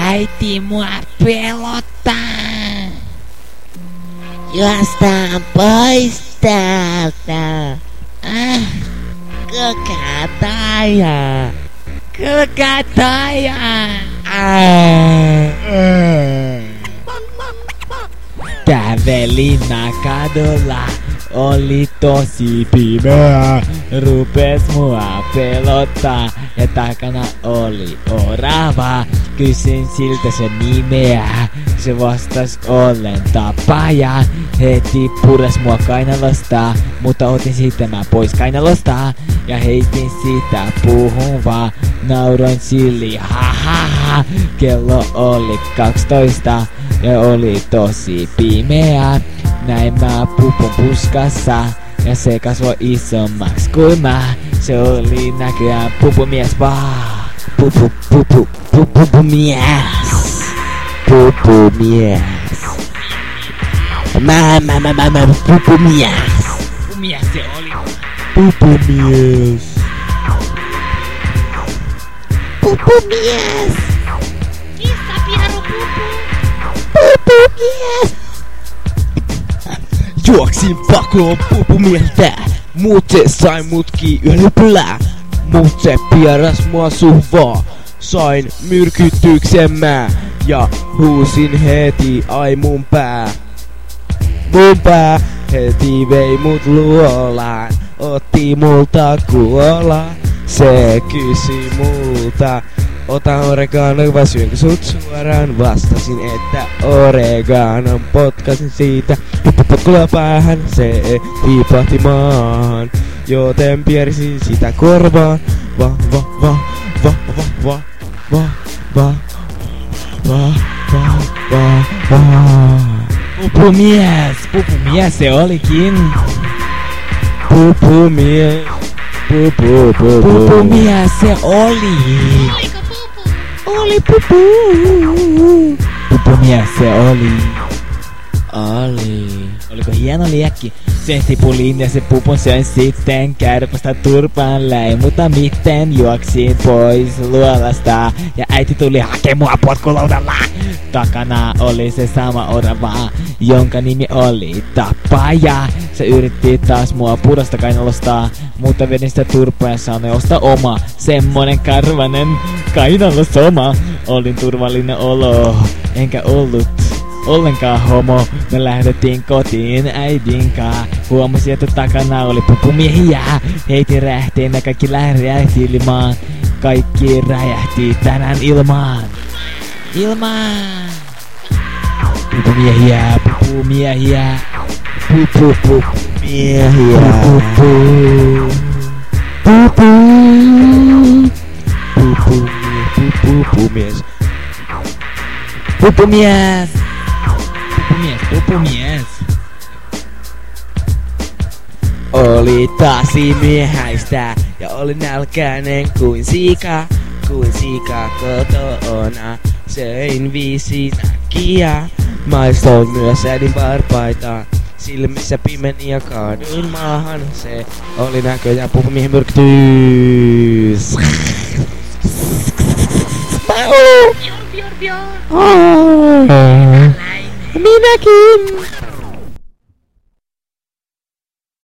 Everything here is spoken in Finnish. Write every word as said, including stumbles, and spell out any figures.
äiti mua pelottaa. Juostaan pois täältä. Ah, Kuka taja? kuka taja? Kävelin kadulla, oli tosi pimeä. Rupes mua pelottaa ja takana oli orava. Kysyin siltä sen nimeä, se vastas ollen tapaja. Heti puras mua kainalosta, mutta otin siitä mä pois kainalosta. Ja heitin sitä puuhun vaan, nauroin silli ha ha ha. Kello oli kaksitoista ja oli tosi pimeä. Näin mä pupun puskassa ja se kasvoi isommaks kuin mä. Se oli näköjään pupumies vaan. Pupu, pupu, pupumies. Pupumies. Mä, mä, mä, mä, mä, pupumies. Pupumies se oli. Pupumies. Pupumies. Kissa pieru pupu. Pupumies. Juoksin pakoon pupumieltä, mut se sai mutki ylpylää. Mut se pieras mua suvaa, sain myrkytyksen mä. Ja huusin heti, ai mun pää. Mun pää heti vei mut luolaan, otti multa kuola. Se kysyi multa, ota oregano vai syönkö sut suoraan? Vastasin, että oreganon, potkasin siitä. Potkulla päähän se tipahti maahan, joten pierisin sitä korvaan. Va va va va va va va va va va va va. Pupumies, pupumies se olikin. Pupumies. Pupu pupu. Pupumies se oli. Oliko pupu? Oli pupu. Pupumies se oli. Oli. Oliko hieno liekki? Se tipuliin ja se pupun söin sitten. Kärpästä turpaan läin, mutta miten juoksin pois luolasta. Ja äiti tuli hakee mua potkulaudalla. Takana oli se sama orava, jonka nimi oli Tapaja. Se yritti taas mua purasta kainalosta, mutta vedin sitä turpaa ja sanoin osta oma. Semmonen karvanen kainalosoma. Olin turvallinen olo, enkä ollut ollenkaan homo. Me lähdettiin kotiin äidinkaan. Huomasin, että takana oli pupumiehiä. Heitin räjähtiin ja kaikki räjähti ilmaan. Kaikki räjähti tänään ilmaan. Ilmaan. Pupumiehiä, pupumiehiä. Pupu pupu miehiä. Pupu. Pupu. Pupu pupumies. Pupumies. Pupumies, pupumies. Oli taasi miehäistä ja oli nälkäinen kuin siika, kuin siika kotona. Söin viisi nakkia, maistoin myös äidin varpaita. Silmissä pimeni ja kaaduin maahan, se oli näköjään pupumiehen myrkytys. Björn, Björn, Björn. Minäkin!